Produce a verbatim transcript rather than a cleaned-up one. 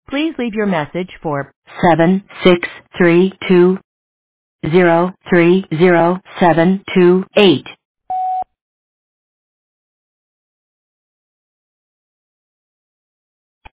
Please leave your message for seven six three two zero three zero seven two eight.